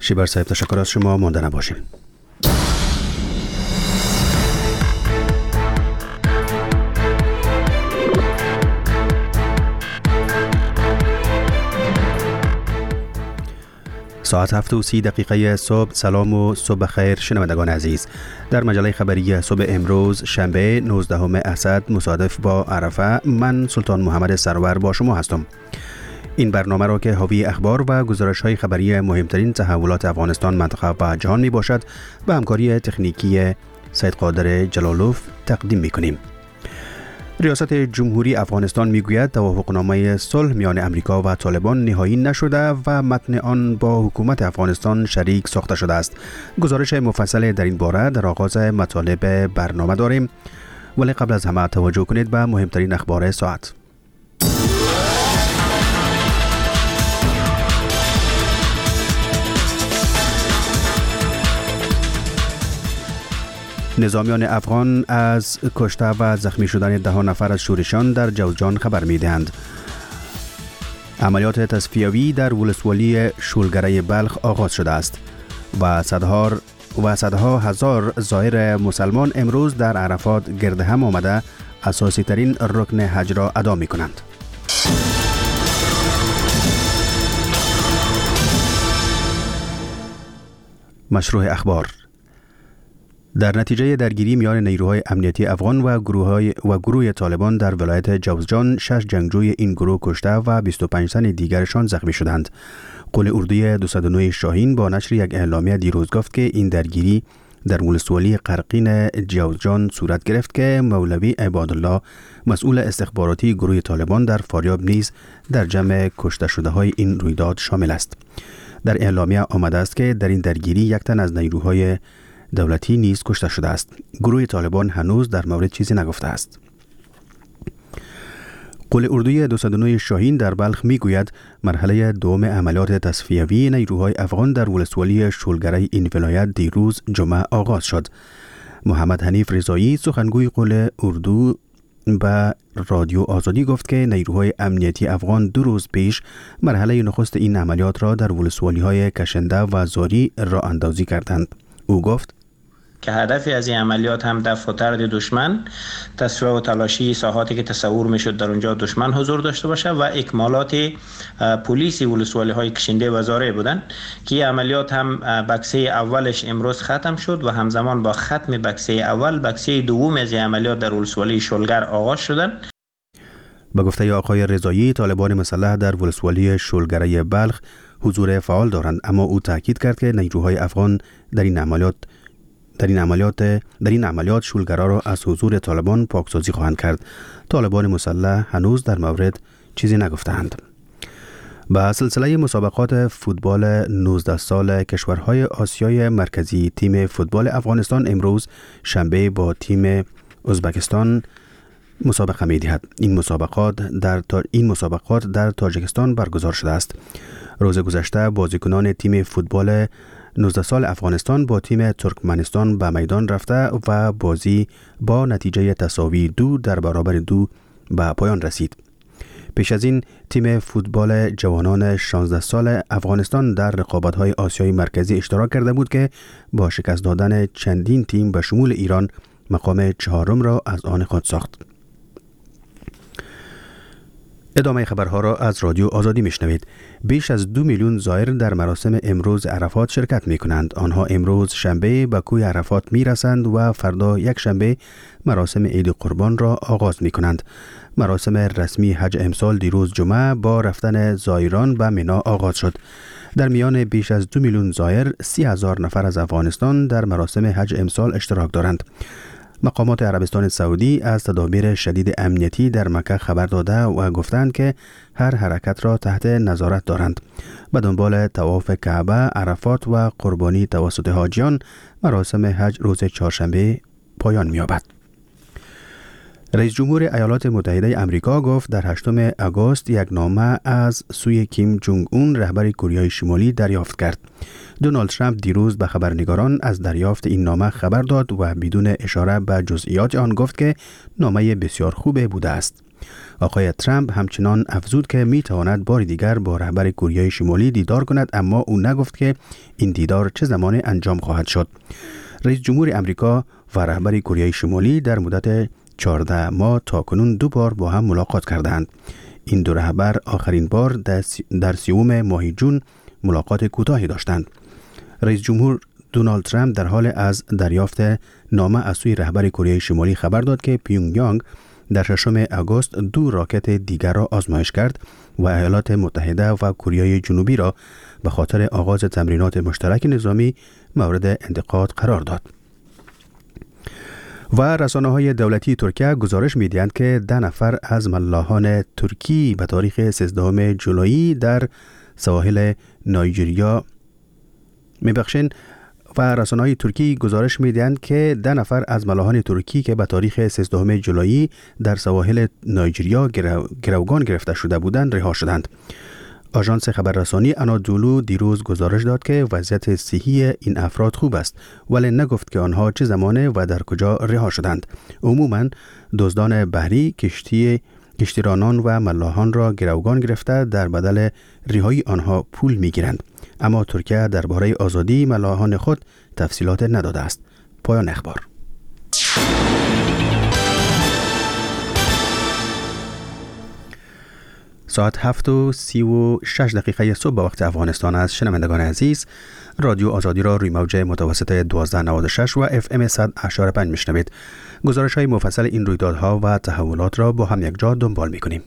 شیبر صاحب تشکر از شما، مانده نباشین. ساعت 7:30 صبح. سلام و صبح خیر شنوندگان عزیز. در مجله خبری صبح امروز شنبه 19 اسد مصادف با عرفه، من سلطان محمد سرور با شما هستم. این برنامه را که حاوی اخبار و گزارش‌های خبری مهمترین تحولات افغانستان، منطقه و جهان می باشد، به همکاری تکنیکی سید قادر جلالوف تقدیم می کنیم. ریاست جمهوری افغانستان میگوید توافقنامه صلح میان امریکا و طالبان نهایی نشده و متن آن با حکومت افغانستان شریک ساخته شده است. گزارش مفصل در این باره در آغاز مطالب برنامه داریم، ولی قبل از همه توجه کنید به مهمترین اخبار ساعت. نظامیان افغان از کشته و زخمی شدن 10 نفر از شورشیان در جوزجان خبر می‌دهند. عملیات تصفیوی در ولسوالی شولگره بلخ آغاز شده است و صدها هزار زائر مسلمان امروز در عرفات گرد هم آمده اساسی ترین رکن حج را ادا می‌کنند. مشروع اخبار. در نتیجه درگیری میان نیروهای امنیتی افغان و گروه طالبان در ولایت جوزجان 6 جنگجوی این گروه کشته و 25 تن دیگرشان زخمی شدند. قول اردوی 209 شاهین با نشر یک اعلامیه دیروز گفت که این درگیری در ولسوالی قرقین جوزجان صورت گرفت که مولوی عبادالله مسئول استخباراتی گروه طالبان در فاریاب نیز در جمع کشته شده های این رویداد شامل است. در اعلامیه آمده است که در این درگیری 1 تن از نیروهای دولتی نیز کشته شده است. گروه طالبان هنوز در مورد چیزی نگفته است. قول اردوی 209 شاهین در بلخ میگوید مرحله دوم عملیات تصفیوی نیروهای افغان در ولسوالی شولگره این ولایت دیروز جمعه آغاز شد. محمد حنیف رضایی سخنگوی قول اردو به رادیو آزادی گفت که نیروهای امنیتی افغان 2 روز پیش مرحله نخست این عملیات را در ولسوالی های کشنده و زاری راه اندازی کردند. او گفت که هدفی از این عملیات هم دفع و طرد دشمن، تصفیه و تلاشی ساحاتی که تصور میشد در اونجا دشمن حضور داشته باشه و اکمالات پلیس ولسوالی های کشنده و زاره بودن که عملیات هم بکسه اولش امروز ختم شد و همزمان با ختم بکسه اول بکسه دوم از این عملیات در ولسوالی شولگر آغاز شدن. به گفته آقای رضایی، طالبان مسلح در ولسوالی شولگره بلخ حضور فعال دارند، اما او تاکید کرد که نیروهای افغان در این عملیات شولگرها را از حضور طالبان پاکسازی خواهند کرد. طالبان مسلح هنوز در مورد چیزی نگفتند. به سلسله مسابقات فوتبال 19 سال کشورهای آسیای مرکزی، تیم فوتبال افغانستان امروز شنبه با تیم ازبکستان مسابقه می‌دهد. این مسابقات در تاجیکستان برگزار شده است. روز گذشته بازیکنان تیم فوتبال 19 سال افغانستان با تیم ترکمنستان به میدان رفته و بازی با نتیجه تساوی 2-2 به پایان رسید. پیش از این تیم فوتبال جوانان 16 سال افغانستان در رقابت‌های آسیای مرکزی اشتراک کرده بود که با شکست دادن چندین تیم به شمول ایران مقام 4 را از آن خود ساخت. ادامه خبرها را از رادیو آزادی میشنوید. بیش از 2 میلیون زائر در مراسم امروز عرفات شرکت می کنند. آنها امروز شنبه به کوی عرفات می رسند و فردا یک شنبه مراسم عید قربان را آغاز می کنند. مراسم رسمی حج امسال دیروز جمعه با رفتن زائران به منی آغاز شد. در میان بیش از 2 میلیون زائر 30,000 نفر از افغانستان در مراسم حج امسال اشتراک دارند. مقامات عربستان سعودی از تدابیر شدید امنیتی در مکه خبر داده و گفتند که هر حرکت را تحت نظارت دارند. به دنبال طواف کعبه، عرفات و قربانی توسط حاجیان، مراسم حج روز چهارشنبه پایان می‌یابد. رئیس جمهور ایالات متحده آمریکا گفت در 8 آگوست یک نامه از سوی کیم جونگ اون رهبر کره شمالی دریافت کرد. دونالد ترامپ دیروز به خبرنگاران از دریافت این نامه خبر داد و بدون اشاره به جزئیات آن گفت که نامه بسیار خوب بوده است. آقای ترامپ همچنان افزود که میتواند بار دیگر با رهبر کره شمالی دیدار کند، اما او نگفت که این دیدار چه زمان انجام خواهد شد. رئیس جمهور امریکا و رهبر کره شمالی در مدت 14 ماه تاکنون 2 بار با هم ملاقات کردند. این دو رهبر آخرین بار در 30 ماه جون ملاقات کوتاهی داشتند. رئیس جمهور دونالد ترامپ در حال از دریافت نامه از سوی رهبر کره شمالی خبر داد که پیونگ یانگ در 6 آگوست 2 راکت دیگر را آزمایش کرد و ایالات متحده و کره جنوبی را به خاطر آغاز تمرینات مشترک نظامی مورد انتقاد قرار داد. و رسانه‌های دولتی ترکیه گزارش می‌دهند که 10 نفر از ملاحان ترکی به تاریخ 13 جولای در سواحل نایجریا و رسانه‌های ترکی گزارش می‌دهند که 10 نفر از ملاحان ترکی که به تاریخ 13 جولای در سواحل نایجریا گروگان گرفته شده بودند رها شدند. آژانس خبررسانی آنادولو دیروز گزارش داد که وضعیت صحی این افراد خوب است، ولی نگفت که آنها چه زمانه و در کجا رها شدند. عموماً دزدان بحری کشتیرانان و ملاحان را گروگان گرفته در بدل رهایی آنها پول می‌گیرند. اما ترکیه درباره آزادی ملاحان خود تفصیلات نداده است. پایان اخبار. ساعت 7:36 صبح به وقت افغانستان است. شنوندگان عزیز، رادیو آزادی را روی موج متوسط 1296 و FM 100.5 میشنوید. گزارش های مفصل این رویدادها و تحولات را با هم یک جا دنبال میکنیم.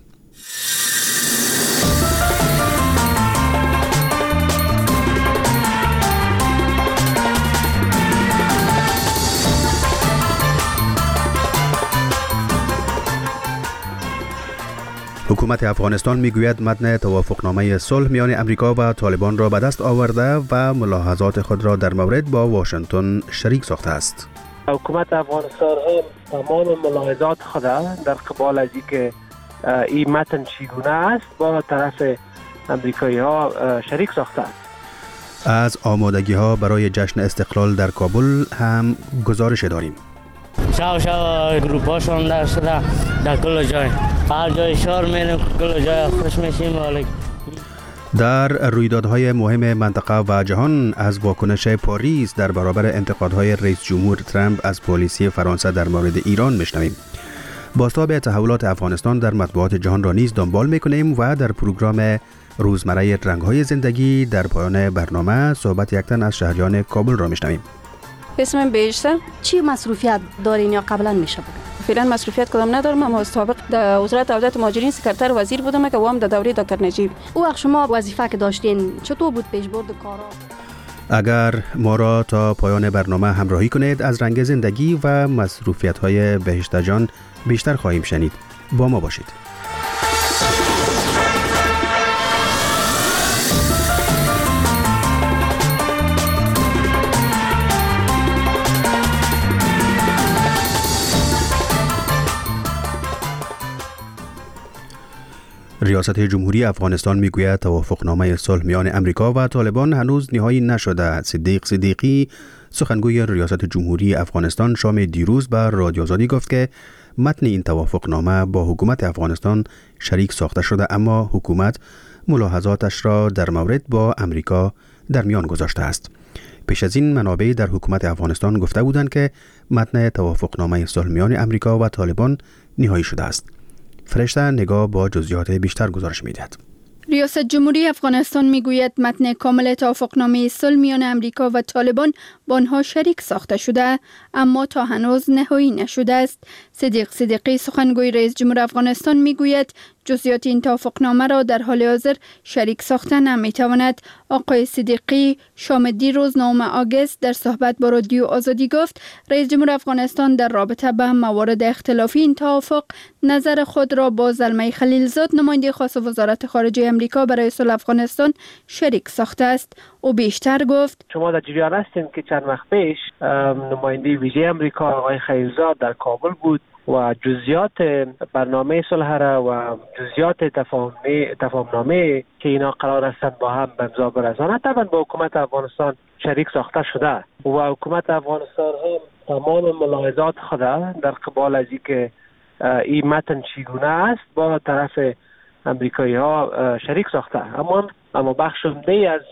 حکومت افغانستان میگوید متن توافقنامه صلح میان امریکا و طالبان را به دست آورده و ملاحظات خود را در مورد با واشنگتن شریک ساخته است. حکومت افغانستان هم تمام ملاحظات خود در قبال از اینکه این متن چگونه است با طرف امریکایی ها شریک ساخته است. از آمادگی ها برای جشن استقلال در کابل هم گزارش داریم. شاو گروپ هاشون در شده در کل جای، هر جای شهر میریم کل جای خوش میشیم. در رویدادهای مهم منطقه و جهان از واکنش پاریس در برابر انتقادهای رئیس جمهور ترامپ از پالیسی فرانسه در مورد ایران میشنویم. بازتاب تحولات افغانستان در مطبوعات جهان را نیز دنبال میکنیم و در پروگرام روزمره رنگهای زندگی در پایان برنامه صحبت یک تن از شهریان کابل را میشنویم. اسمم بیشتر. چی مصروفیت دارین یا قبلا میشه بگم؟ فعلا مصروفیت کدام ندارم، اما سابق در وزارت عودت مهاجرین سکرتر وزیر بودم که وام در دوره دکتر نجیب. او وقت شما وظیفه که داشتین چطور بود پیشبرد کارا؟ اگر ما را تا پایان برنامه همراهی کنید از رنگ زندگی و مصروفیت‌های بهشت جان بیشتر خواهیم شنید. با ما باشید. ریاست جمهوری افغانستان میگوید توافقنامه صلح میان امریکا و طالبان هنوز نهایی نشده. صدیق صدیقی سخنگوی ریاست جمهوری افغانستان شام دیروز به رادیو آزادی گفت که متن این توافقنامه با حکومت افغانستان شریک ساخته شده، اما حکومت ملاحظاتش را در مورد با امریکا در میان گذاشته است. پیش از این منابع در حکومت افغانستان گفته بودند که متن توافقنامه صلح میان امریکا و طالبان نهایی شده است. فرشته نگاه با جزئیات بیشتر گزارش می‌دهد. ریاست جمهوری افغانستان میگوید متن کامل توافقنامه صلح میان امریکا و طالبان با آنها شریک ساخته شده، اما تا هنوز نهایی نشده است. صدیق صدیقی سخنگوی رئیس جمهور افغانستان میگوید جزئیات این توافقنامه را در حال حاضر شریک ساخته نمیتواند. آقای صدیقی شام دیروز 9 آگوست در صحبت با رادیو آزادی گفت رئیس جمهور افغانستان در رابطه به موارد اختلافی این توافق نظر خود را با زلمه خلیلزاد نماینده خاص وزارت خارجه امریکا برای صلح افغانستان شریک ساخته است. او بیشتر گفت شما در جریان هستیم که چند وقت پیش نماینده ویژه امریکا آقای خلیلزاد در کابل بود و جزئیات برنامه صلح را و جزئیات تفاهمنامه که اینا قرار هستند با هم به امضا برسانند طبعا با حکومت افغانستان شریک ساخته شده و حکومت افغانستان هم تمام ملاحظات خود در قبال از اینکه این متن چگونه است با طرف امریکایی ها شریک ساخته. اما بخش عمده از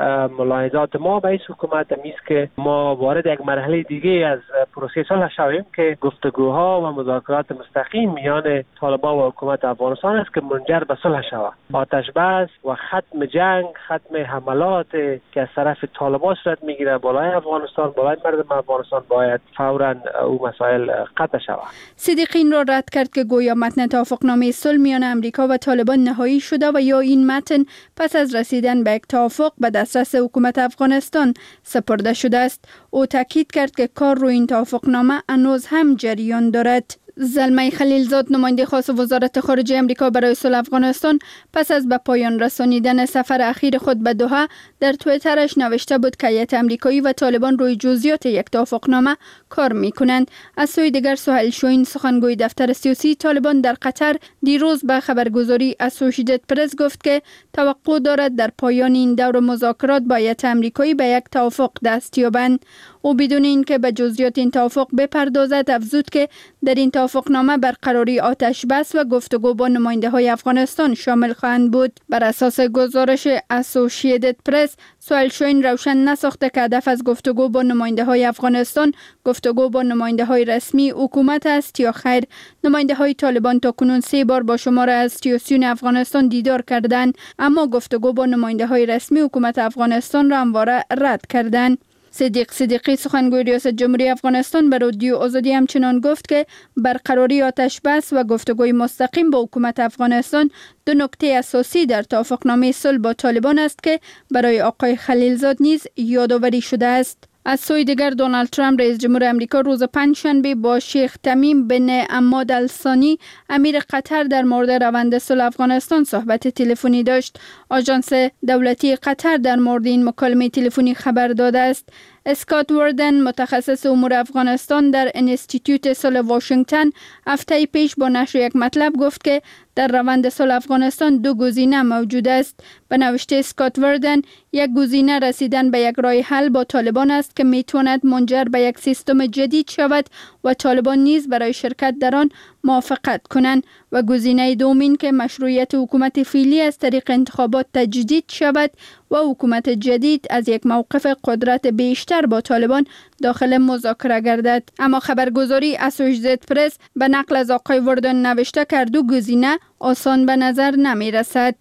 ملاحظات ما به این حکومت است که ما وارد یک مرحله دیگه از پروسه صلح شویم که گفتگوها و مذاکرات مستقیم میان طالبان و حکومت افغانستان است که منجر به صلح شود. آتش بس و ختم جنگ، ختم حملات که از طرف طالبان صورت میگیره بالای افغانستان، بالای مردم افغانستان باید فوراً او مسائل قطع شود. صدیقین را رد کرد که گویا متن توافقنامه صلح میان امریکا و طالبان نهایی شده و یا این متن پس از رسیدن به یک توافق به دسترس حکومت افغانستان سپرده شده است. او تاکید کرد که کار روی این توافقنامه هنوز هم جریان دارد. زلمه خلیلزاد، نماینده خاص وزارت خارجه امریکا برای صلح افغانستان، پس از به پایان رسانیدن سفر اخیر خود به دوحه در توییترش نوشته بود که هیئت امریکایی و طالبان روی جزئیات یک توافقنامه کار می‌کنند. از سوی دیگر سهیل شاهین، سخنگوی دفتر سیاسی طالبان در قطر، دیروز به خبرگزاری اسوشییتد پرس گفت که توقع دارد در پایان این دور مذاکرات با هیئت امریکایی به یک توافق دست یابند. او بدون اینکه به جزئیات این توافق بپردازد افزود که در این توافقنامه برقراری آتش بس و گفتگو با نماینده های افغانستان شامل خواهند بود. بر اساس گزارش اسوشییتد پرس، سهیل شاهین روشن نساخته که هدف از گفتگو با نماینده های افغانستان گفتگو با نماینده های رسمی حکومت است یا خیر. نماینده های طالبان تا کنون 3 بار با شمار از سیاسیون افغانستان دیدار کردند، اما گفتگو با نماینده های رسمی حکومت افغانستان را همواره رد کردند. صدیق صدیقی، سخنگوی ریاست جمهوری افغانستان، به رادیو آزادی همچنان گفت که برقراری آتش بس و گفتگوی مستقیم با حکومت افغانستان 2 نکته اساسی در توافقنامه صلح با طالبان است که برای آقای خلیلزاد نیز یادآوری شده است. از سوی دیگر دونالد ترامپ رئیس جمهور امریکا روز پنجشنبه با شیخ تمیم بن حماد الثانی امیر قطر در مورد روند صلح افغانستان صحبت تلفنی داشت. آژانس دولتی قطر در مورد این مکالمه تلفنی خبر داده است. اسکات وردن، متخصص امور افغانستان در انستیتیوت صلح واشنگتن، هفته پیش با نشر یک مطلب گفت که در روند صلح افغانستان 2 گزینه موجود است. به نوشته اسکات وردن، یک گزینه رسیدن به یک راه حل با طالبان است که میتواند منجر به یک سیستم جدید شود و طالبان نیز برای شرکت در آن موافقت کنند، و گزینه دومین که مشروعیت حکومت فعلی از طریق انتخابات تجدید شود و حکومت جدید از یک موقف قدرت بیشتر با طالبان داخل مذاکره گردد. اما خبرگزاری اسوشییتد پرس به نقل از آقای وردن نوشته که 2 گزینه آسان به نظر نمی رسد.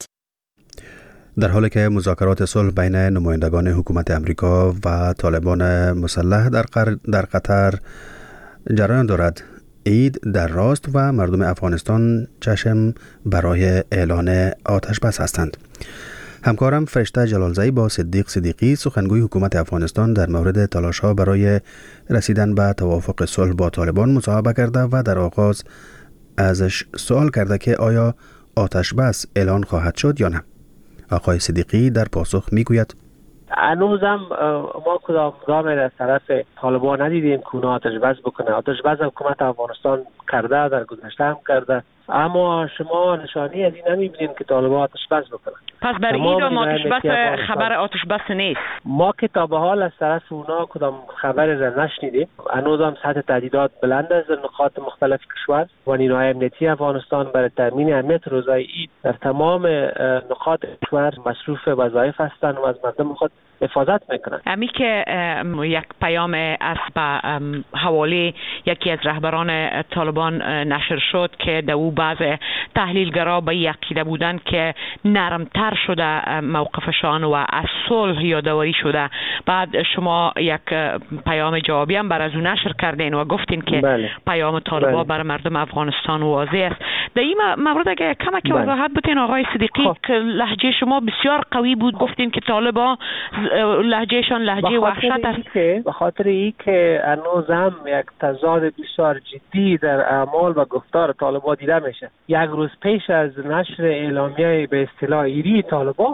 در حالی که مذاکرات صلح بین نمایندگان حکومت امریکا و طالبان مسلح در قطر جریان دارد، عید در راست و مردم افغانستان چشم برای اعلان آتش بس هستند. همکارم فرشته جلالزایی با صدیق صدیقی، سخنگوی حکومت افغانستان، در مورد تلاش‌ها برای رسیدن به توافق صلح با طالبان مصاحبه کرده و در آغاز ازش سوال کرده که آیا آتش بس اعلان خواهد شد یا نه. آقای صدیقی در پاسخ میگوید هنوزم ما کدام گامی از طرف طالبان ندیدیم که اونا آتش بس بکنه. آتش بس حکومت افغانستان کرده، در گذشته هم کرده، اما شما نشانی از این نمیبینید که طالبان آتش بس بکنه. پس بر این آتش بس خبر آتش بس نیست. ما که تا به حال از طرف اونا کدام خبر را نشنیدیم. هنوزم سطح تهدیدات بلند است در نقاط مختلف کشور و نیروهای امنیتی افغانستان برای تامین امنیت روزهای عید در تمام نقاط کشور مصروف وظایف هستند و از مردم خود حفاظت میکنند. امی که یک پیام است به حواله یکی از رهبران طالبان نشر شد که در او بعض تحلیلگرا به عقیده بودند که نرمتر شده موقفشان و از صلح یادآوری شده. بعد شما یک پیام جوابی هم بر از اون نشر کردین و گفتین که پیام طالبان بر مردم افغانستان واضح است. در این مورد اگه کمک وضاحت بتین آقای صدیقی، که لهجه شما بسیار قوی بود، گفتین که طالبان لهجهشان لهجه وحشت است. به خاطر ای که هنوز هم یک تضاد بسیار جدی در اعمال و گفتار طالبان دیده میشه. یک روز پیش از نشر اعلامیه به اصطلاح ایری طالبان،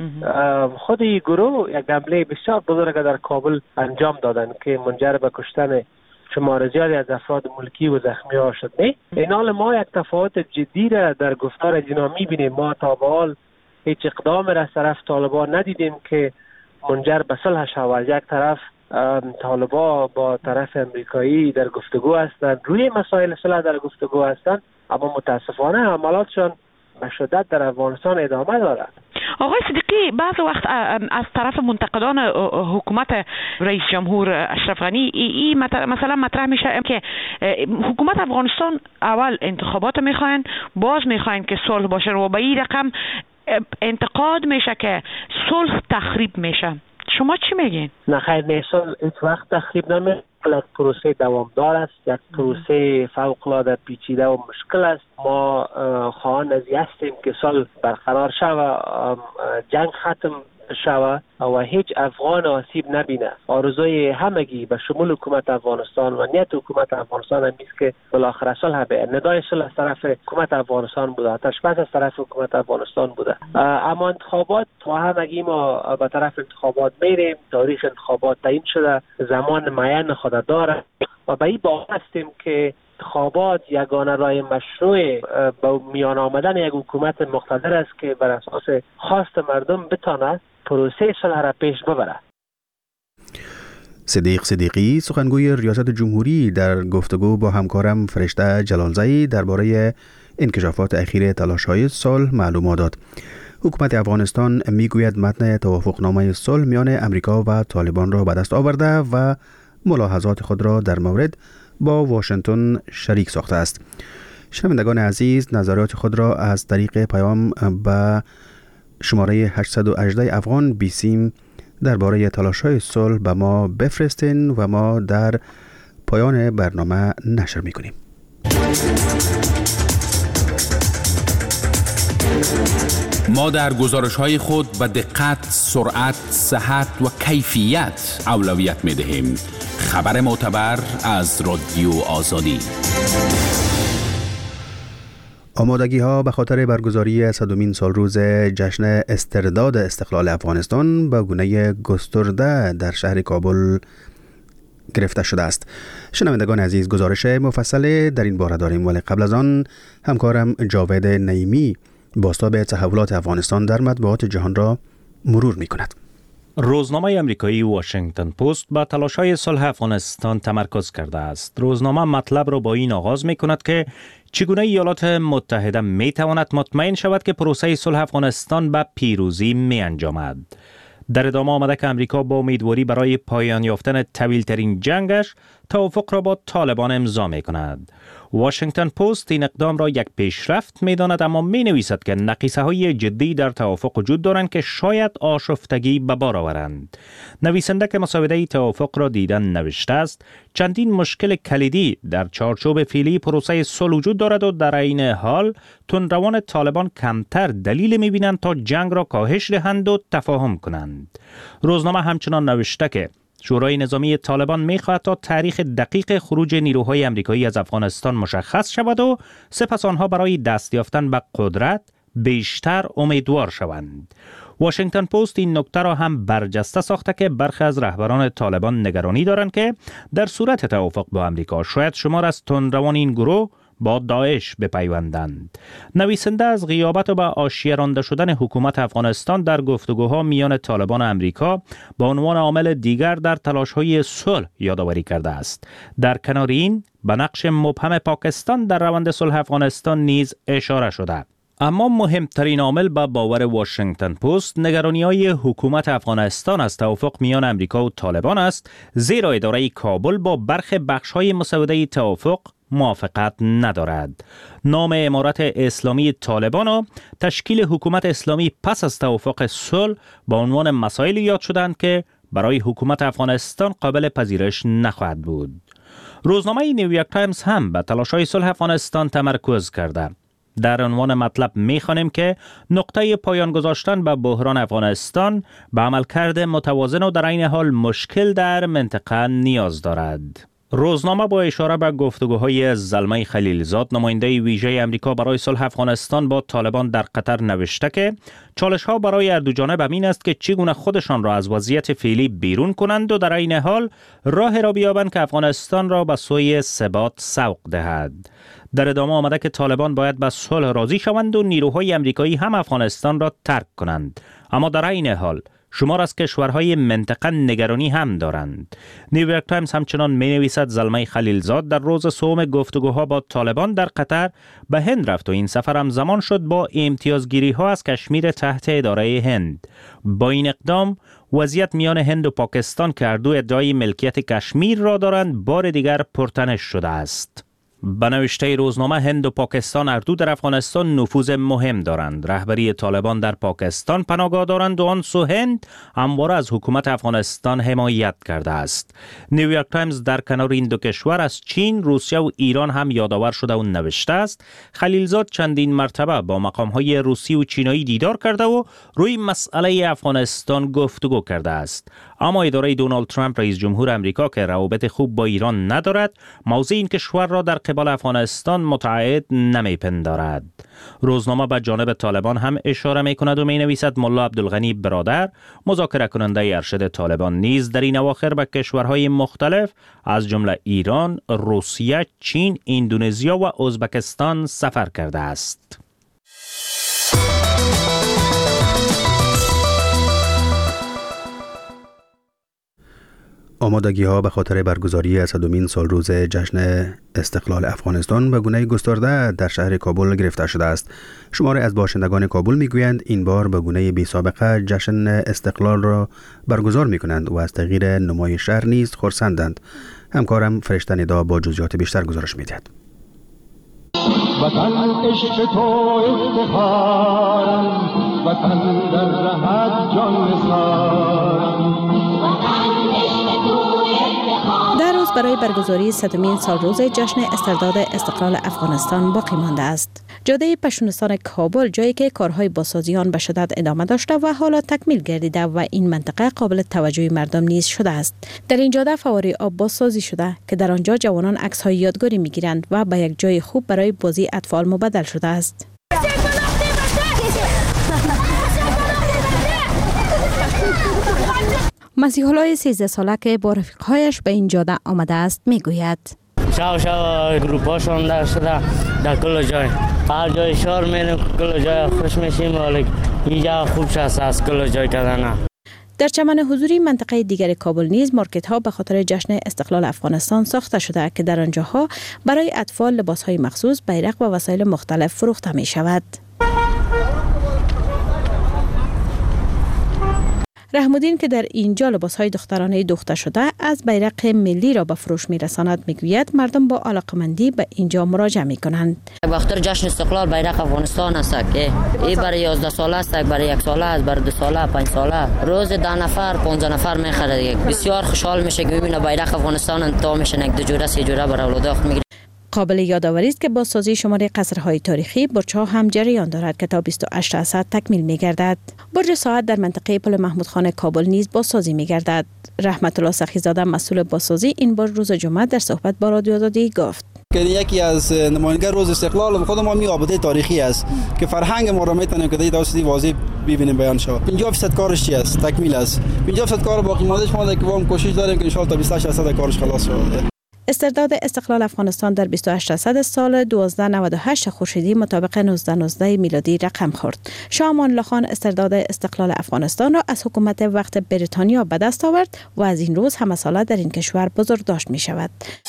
خود این گروه یک حمله بسیار بزرگ در کابل انجام دادن که منجر به کشتن شمار زیادی از افراد ملکی و زخمی ها شد. این حال ما یک تفاوت جدی را در گفتار اینا میبینیم. ما تا به حال هیچ اقدام را از طرف طالبان ندیدیم که منجر به صلح شود. یک طرف طالبان با طرف امریکایی در گفتگو هستند، روی مسائل صلح در گفتگو هستند، اما متاسفانه حملاتشان به شدت در افغانستان ادامه دارد. آقای صدیقی، بعض وقت از طرف منتقدان حکومت رئیس جمهور اشرف غنی مثلا مطرح میشه که حکومت افغانستان اول انتخابات میخواین، باز میخواین که صلح باشه و به این رقم انتقاد میشه که صلح تخریب میشه. شما چی میگین؟ نه خیر، صلح هیچ وقت تخریب نمیشه. یک پروسه دوامدار است، یک پروسه فوق‌العاده پیچیده و مشکل است. ما خواهان از این هستیم که صلح برقرار شود، جنگ ختم شود و هیچ افغان آسیب نبینه. آرزوی همگی به شمول حکومت افغانستان و نیت حکومت افغانستان هم است که بالاخره صلح به ندای صلح از طرف حکومت افغانستان بوده، تشبیه از طرف حکومت افغانستان بوده. اما انتخابات و همگی ما به طرف انتخابات میریم، تاریخ انتخابات تعیین شده، زمان معین خود داره و به این باور هستیم که انتخابات یگانه راه مشروع با میان آمدن یک حکومت مقتدر است که بر اساس خواست مردم بتونه پروسه صلح را پیش ببره. صدیقی سخنگوی ریاست جمهوری در گفتگو با همکارم فرشته جلالزایی درباره انکشافات اخیر تلاش‌های صلح معلومات داد. حکومت افغانستان میگوید متن توافقنامه صلح میان امریکا و طالبان را به دست آورده و ملاحظات خود را در مورد با واشنگتن شریک ساخته است. شنوندگان عزیز، نظرات خود را از طریق پیام به شماره 818 افغان بیسیم درباره تلاش‌های صلح به ما بفرستین و ما در پایان برنامه نشر می‌کنیم. ما در گزارش‌های خود به دقت، سرعت، صحت و کیفیت اولویت می‌دهیم. خبر معتبر از رادیو آزادی. آمادگی ها به خاطر برگزاری 100مین سالروز جشن استرداد استقلال افغانستان به گونه گسترده در شهر کابل گرفته شده است. شنوندگان عزیز، گزارش مفصل در این باره داریم، ولی قبل از آن همکارم جاوید نعیمی بازتاب تحولات افغانستان در مطبوعات جهان را مرور می کند. روزنامه امریکایی واشنگتن پست با تلاش‌های صلح افغانستان تمرکز کرده است. روزنامه مطلب را با این آغاز می کند که چگونه ایالات متحده می تواند مطمئن شود که پروسه صلح افغانستان به پیروزی می انجامد. در ادامه آمده که امریکا با امیدواری برای پایان یافتن طویل‌ترین جنگش توافق را با طالبان امضا می کند. واشنگتن پست این اقدام را یک پیشرفت می داند، اما می نویسد که نقیصه های جدی در توافق وجود دارند که شاید آشفتگی به بار آورند. نویسنده که مسوده توافق را دیدن نوشته است: چندین مشکل کلیدی در چارچوب فعلی پروسه صلح وجود دارد و در این حال تندروان طالبان کمتر دلیل می بینند تا جنگ را کاهش دهند و تفاهم کنند. روزنامه همچنان نوشته که شورای نظامی طالبان می‌خواهد تا تاریخ دقیق خروج نیروهای امریکایی از افغانستان مشخص شود و سپس آنها برای دست یافتن به قدرت بیشتر امیدوار شوند. واشنگتن پست این نکته را هم برجسته ساخته که برخی از رهبران طالبان نگرانی دارند که در صورت توافق با امریکا شاید شمار از تندروان این گروه با داعش بپیوندند. نویسنده از غیابت و به حاشیه رانده شدن حکومت افغانستان در گفتگوها میان طالبان و امریکا به عنوان عامل دیگر در تلاش‌های صلح یادآوری کرده است. در کنار این به نقش مبهم پاکستان در روند صلح افغانستان نیز اشاره شده. اما مهمترین عامل به باور واشنگتن پست نگرانی‌های حکومت افغانستان از توافق میان امریکا و طالبان است، زیرا اداره کابل با برخی بخش‌های مسوده توافق موافقت ندارد. نام امارت اسلامی طالبان و تشکیل حکومت اسلامی پس از توافق صلح با عنوان مسائل یاد شدند که برای حکومت افغانستان قابل پذیرش نخواهد بود. روزنامه نیویورک تایمز هم به تلاش‌های صلح افغانستان تمرکز کرده. در عنوان مطلب می‌خوانیم که نقطه پایان گذاشتن به بحران افغانستان به عملکرد متوازن و در عین حال مشکل در منطقه نیاز دارد. روزنامه با اشاره به گفتگوهای زلمه خلیلزاد، نماینده ویژه امریکا برای صلح افغانستان با طالبان در قطر نوشته که چالش‌ها برای هر دو جانب همین است که چگونه خودشان را از وضعیت فعلی بیرون کنند و در عین حال راه را بیابند که افغانستان را به سوی ثبات سوق دهد. در ادامه آمده که طالبان باید به صلح راضی شوند و نیروهای امریکایی هم افغانستان را ترک کنند، اما در عین حال شمار از کشورهای منطقه نگرانی هم دارند. نیویورک تایمز همچنان می‌نویسد زلمه خلیلزاد در روز سوم گفتگوها با طالبان در قطر به هند رفت و این سفر هم زمان شد با امتیازگیری‌ها از کشمیر تحت اداره هند. با این اقدام وضعیت میان هند و پاکستان که هر دو ادعای ملکیت کشمیر را دارند بار دیگر پرتنش شده است. به نوشته روزنامه هند و پاکستان هر دو در افغانستان نفوذ مهم دارند. رهبری طالبان در پاکستان پناهگاه دارند و آن سو هند همواره از حکومت افغانستان حمایت کرده است. نیویورک تایمز در کنار این دو کشور از چین، روسیه و ایران هم یادآور شده و نوشته است خلیلزاد چندین مرتبه با مقام‌های روسی و چینایی دیدار کرده و روی مسئله افغانستان گفتگو کرده است. اما اداره دونالد ترامپ رئیس جمهور امریکا که روابط خوب با ایران ندارد، موضع این کشور را در قبال افغانستان متعهد نمیپندارد. روزنامه به جانب طالبان هم اشاره میکند و مینویسد ملا عبدالغنی برادر، مذاکره کننده ارشد طالبان، نیز در این اواخر به کشورهای مختلف از جمله ایران، روسیه، چین، اندونزیا و ازبکستان سفر کرده است. آمادگی ها به خاطر برگزاری 100مین سالروز جشن استقلال افغانستان به گونه گسترده در شهر کابل گرفته شده است. شماری از باشندگان کابل میگویند این بار به گونه بی سابقه جشن استقلال را برگزار می کنند و از تغییر نمای شهر نیز خرسندند. همکارم فرشته ندا با جزئیات بیشتر گزارش می‌دهد. وطن عشق تو افتخارم، وطن در رهت جان نثارم. در روز برای برگزاری 100مین سالروز جشن استرداد استقلال افغانستان باقی مانده است. جاده پشتونستان کابل جایی که کارهای بازسازی به شدت ادامه داشته و حالا تکمیل گردیده و این منطقه قابل توجه مردم نیز شده است. در این جاده فواره آب بازسازی شده که در آنجا جوانان عکس‌های یادگاری می‌گیرند و به یک جای خوب برای بازی اطفال مبدل شده است. مسیح الله 13 ساله که با رفیق‌هایش به این جاده آمده است میگوید شب گروپاشون در شده در کل جای، هر جای شهر میریم کل جای خوش میشیم، ولی اینجا خوب شست از کل جای کردن. در چمن حضوری منطقه دیگر کابل نیز مارکت ها به خاطر جشن استقلال افغانستان ساخته شده که در آنجاها برای اطفال لباس های مخصوص، بیرق و وسایل مختلف فروخته می شود. رحم‌الدین که در اینجا لباس‌های دخترانه دوخته شده از بیرق ملی را به فروش می‌رساند می‌گوید مردم با علاقه‌مندی به اینجا مراجعه می‌کنند. وقتی جشن استقلال بیرق افغانستان است که این برای 11 ساله است، برای 1 ساله است، برای 2 ساله، 5 ساله، روز 10 نفر 15 نفر می‌خره. بسیار خوشحال میشه که ببینه بیرق افغانستان انتها میشه، یک دو جوره سه جوره برای اولاد می‌گیره. قابل یادآوری است که بازسازی شماری قصرهای تاریخی برج‌ها هم جریان دارد که تا 28 اسد تکمیل می‌گردد. برج ساعت در منطقه پل محمود خان کابل نیز بازسازی می‌گردد. رحمت الله سخی‌زاده مسئول بازسازی این برج روز جمعه در صحبت با رادیو آزادی گفت که یکی از نمایندگان روز استقلال خود ما میابطه تاریخی است که فرهنگ ما را میتونیم که داستی واضح ببینیم بیان شود. 50% کارش چی است؟ تکمیل است. 50% کار باقی مانده شما که ما کوشش داریم که ان شاء الله تا 28% کارش خلاص شود. استرداد استقلال افغانستان در 28 سال 1298 خورشیدی مطابق 1919 میلادی رقم خورد. شاه امان الله خان استرداد استقلال افغانستان را از حکومت وقت بریتانیا به دست آورد و از این روز همه ساله در این کشور بزرگداشت می شود.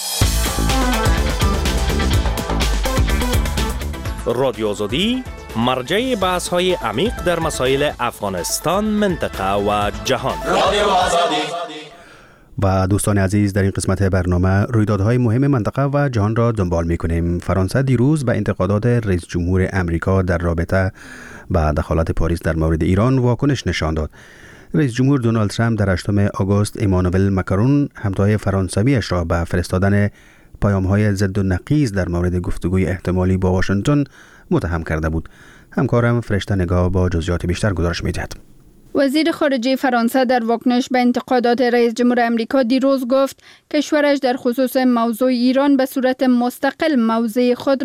رادیو آزادی مرجع بحث‌های عمیق در مسائل افغانستان، منطقه و جهان. رادیو آزادی. و دوستان عزیز، در این قسمت برنامه رویدادهای مهم منطقه و جهان را دنبال می‌کنیم. فرانسه دیروز به انتقادات رئیس جمهور امریکا در رابطه با دخالت پاریس در مورد ایران واکنش نشان داد. رئیس جمهور دونالد ترامپ در 8 آگوست ایمانوئل ماکرون همتای فرانسویش را به فرستادن پیام‌های ضد و نقیض در مورد گفتگوی احتمالی با واشنگتن متهم کرده بود. همکارم فرشته نگاه با جزئیات بیشتر گزارش می‌دهد. وزیر خارجه فرانسه در واکنش به انتقادات رئیس جمهور امریکا دیروز گفت کشورش در خصوص موضوع ایران به صورت مستقل موضع خود را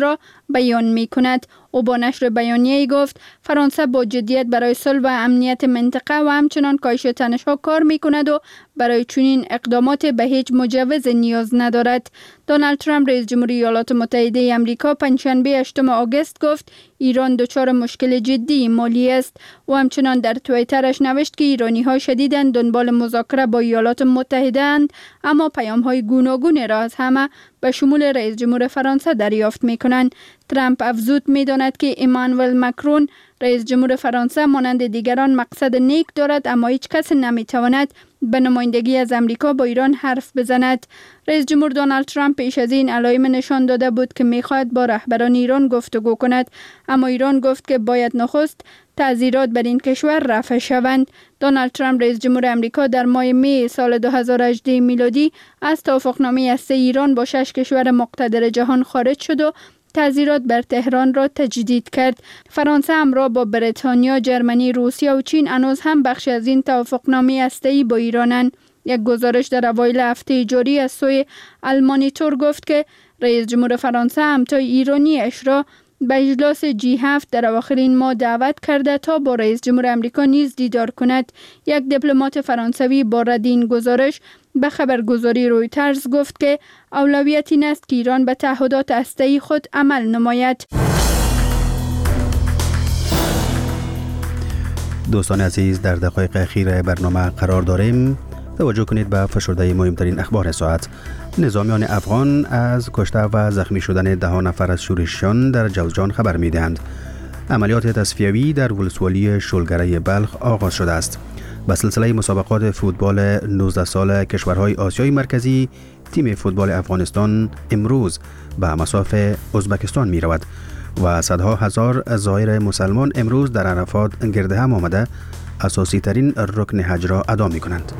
بیان می کند. او با نشر بیانیه گفت فرانسه با جدیت برای صلح و امنیت منطقه و همچنان کاهش تنش‌ها کار می کند و برای چنین اقدامات به هیچ مجوز نیاز ندارد. دونالد ترامپ رئیس جمهوری ایالات متحده آمریکا پنجشنبه 8 آگوست گفت ایران دچار مشکل جدی مالی است و همچنان در توییترش نوشت که ایرانی‌ها شدیداً دنبال مذاکره با ایالات متحده اند، اما پیام‌های گوناگون را از همه به شمول رئیس جمهور فرانسه دریافت می‌کنند. ترامپ افزود می‌داند که ایمانوئل ماکرون رئیس جمهور فرانسه مانند دیگران مقصد نیک دارد، اما هیچ کس نمی‌تواند به نمایندگی از امریکا با ایران حرف بزند. رئیس جمهور دونالد ترامپ پیش از این علائم نشان داده بود که می‌خواهد با رهبران ایران گفتگو کند، اما ایران گفت که باید نخست تعزیرات بر این کشور رفع شوند. دونالد ترامپ رئیس جمهور امریکا در ماه می سال 2018 میلادی از توافقنامه هسته ایران با 6 کشور مقتدر جهان خارج شد و تعزیرات بر تهران را تجدید کرد. فرانسه همراه با بریتانیا، جرمنی، روسیه و چین هنوز هم بخشی از این توافقنامه هسته‌ای با ایرانند. یک گزارش در اوایل هفته جاری از سوی المانیتور گفت که رئیس جمهور فرانسه همتای ایرانی اش را به اجلاس G7 در اواخر این ماه دعوت کرده تا با رئیس جمهور امریکا نیز دیدار کند. یک دیپلمات فرانسوی با رد این گزارش به خبرگزاری رویترز گفت که اولویت این است که ایران به تعهدات هسته‌ای خود عمل نماید. دوستان عزیز، در دقایق اخیر برنامه قرار داریم. توجه کنید به فشرده مهمترین اخبار ساعت. نظامیان افغان از کشته و زخمی شدن 10 نفر از شورشیان در جوزجان خبر می‌دهند. عملیات تصفیوی در ولسوالی شلگره بلخ آغاز شده است. به سلسله مسابقات فوتبال 19 سال کشورهای آسیای مرکزی، تیم فوتبال افغانستان امروز به مصاف ازبکستان می رود و صدها هزار زائر مسلمان امروز در عرفات گرد هم آمده اساسی ترین رکن حج را ادا می کنند.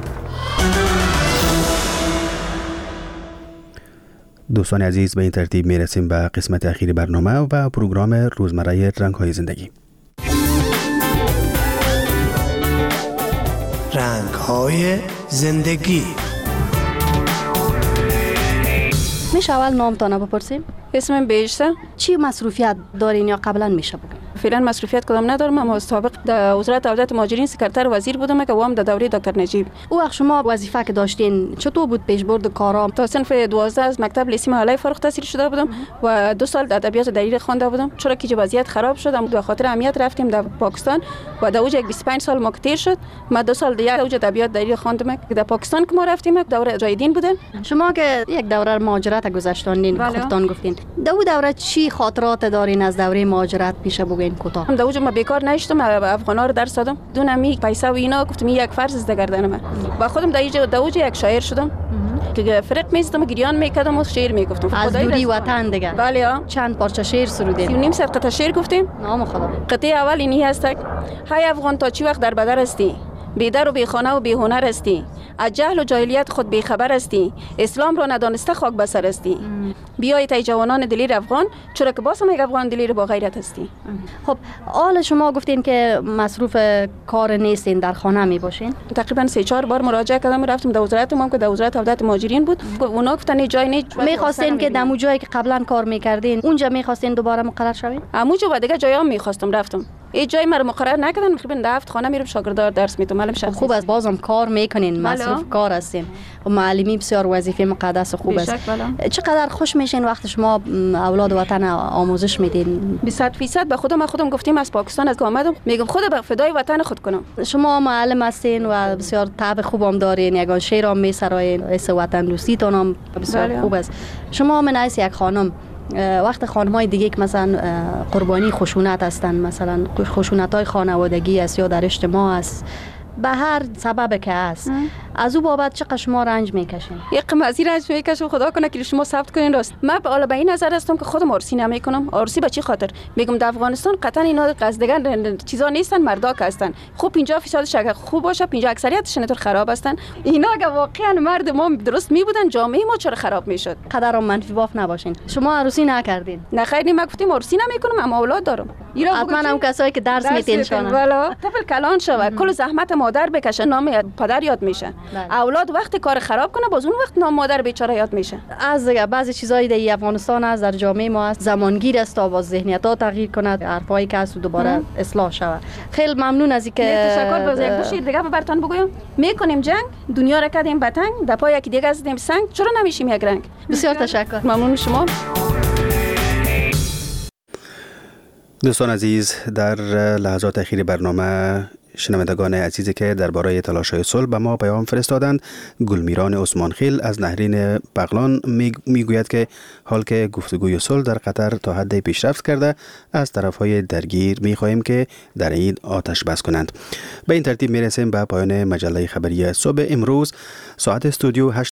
دوستان عزیز، به این ترتیب می رسیم به قسمت اخیر برنامه و پروگرام روزمره رنگ‌های زندگی. رنگ‌های زندگی. میشه اول نامتان بپرسیم؟ اسمم بیشتر. چی مصروفیت دارین یا قبلا میشه بگین؟ فعلا مصروفیت کدام ندارم، اما سابق در وزارت عدالت مهاجرین سکرتر وزیر بودم که وام در دوره دکتر نجیب. او وقت شما وظیفه که داشتین چطور بود پیشبرد کارا؟ تا صنف 12 از مکتب لیسه محله فارغ التحصیل شده بودم و 2 سال ادبیات دریری خوانده بودم. چرا که وضعیت خراب شد، به خاطر امنیت رفتیم در پاکستان و در اوج 25 سال ما کتیر شد. ما 2 سال دیگه اوج ادبیات دریری خواندم که در پاکستان که ما رفتیم دوره جایدین بودن. شما که یک دوره مهاجرت گذشتوندین، خودتان گفتین. در اون دوره چی خاطرات دارین از دوره مهاجرت پیش بگین کوتاه؟ در اوج ما بیکار نشدم، افغانا رو درس دادم، دونم پیسه و اینا، گفتم یک فرض از گردنم. با خودم در اوج یک شاعر شدم که فرق می‌زدم، گریان می‌کردم و شعر می‌گفتم. از دوری وطن دیگه. بله ها. چند پارچه شعر سرودین؟ 3.5 قطعه شعر گفتیم. نام خدا. قطعه اول اینی هست: های افغان تا چی وقت در بدر هستی؟ بی در و بی خانه و بی هنر هستی، از جهل و جاهلیت خود بی خبر هستی، اسلام را ندانسته خاک بسر هستی. بیایید ای جوانان دلیر افغان، چرا که باز هم یک افغان دلیر با غیرت هستی. خب حال شما گفتین که مصروف کار نیستین، در خانه می باشین؟ تقریبا 3-4 بار مراجعه کردم، رفتم در وزارت که در وزارت عدالت مهاجرین بود، اونا گفتن جای نیست. می‌خواستین که در جایی که قبلا کار می‌کردین اونجا می‌خواستین دوباره مقرر شوین؟ همونجا و دیگه جایی هم می‌خواستم رفتم. این جای مرا مقرر نکردن، تقریبا 7 خانه میرم شاگردار درس میتونم. معلم شخصی خوب است، بازم کار میکنین، مصروف کار هستین و معلمی بسیار وظیفه مقدس خوب است. چقدر خوش میشین وقتی شما اولاد وطن آموزش میدین؟ 100% به خودم گفتیم از پاکستان از آمدم، میگم خدا به فدای وطن خود کنم. شما معلم هستین و بسیار طبع خوبم دارین، یگان شعر هم میسراین، اس وطن دوستیتون هم بسیار خوب است. شما من از یک خانم وقت خانم‌های دیگه که مثلا قربانی خشونت هستن، مثلا خشونت‌های خانوادگی است یا در اجتماع است، به هر سبب که است، از او بابت چقدر شما رنج میکشین؟ یک قمازی رنج میکشم، خدا کنه که شما ثبت کنین. راست من به این نظر هستم که خودم عرسی نمیکنم. عرسی به چی خاطر؟ میگم در افغانستان قطعا اینا قصدگان چیزا نیستن، مردا که هستن. خب 50% اگر خوب باشه، 50 اکثریتش اینطور خراب هستن. اینا اگه واقعا مرد ما درست می بودن، جامعه ما چرا خراب میشد؟ قدر منفی باف نباشین. شما عروسی نکردین؟ نه خیر، ما گفتیم عرسی نمیکنم، اما اولاد دارم. حتما هم کسایی که درس میتین شون. والا طفل کلان شوه، کل زحمت مادر بکشه نام پدر یاد میشه. اولاد وقتی کار خراب کنه باز اون وقت نام مادر بیچاره یاد میشه. از بعضی چیزایی در افغانستان است، در جامعه ما است، زمانگیر است تا باز ذهنیت‌ها تغییر کند، حرفایی که از دوباره اصلاح شود. خیلی ممنون از اینکه تشکر. باز یک دو شیر دیگه براتون بگویم. میکنیم جنگ، دنیا را کردیم به تنگ، در پای یکی دیگه زدیم سنگ، چرا نمیشیم یک رنگ؟ بسیار تشکر. ممنون شما. دوستان عزیز، در لحظات اخیر برنامه شنوندگان عزیزی که درباره تلاش‌های صلح به ما پیام فرستادند، گلمیران عثمانخیل از نهرین بغلان میگوید که حال که گفتگوی صلح در قطر تا حد پیشرفت کرده، از طرف‌های درگیر می‌خواهیم که در این آتش بس کنند. به این ترتیب میرسیم به پایان مجله خبری صبح امروز. ساعت استودیو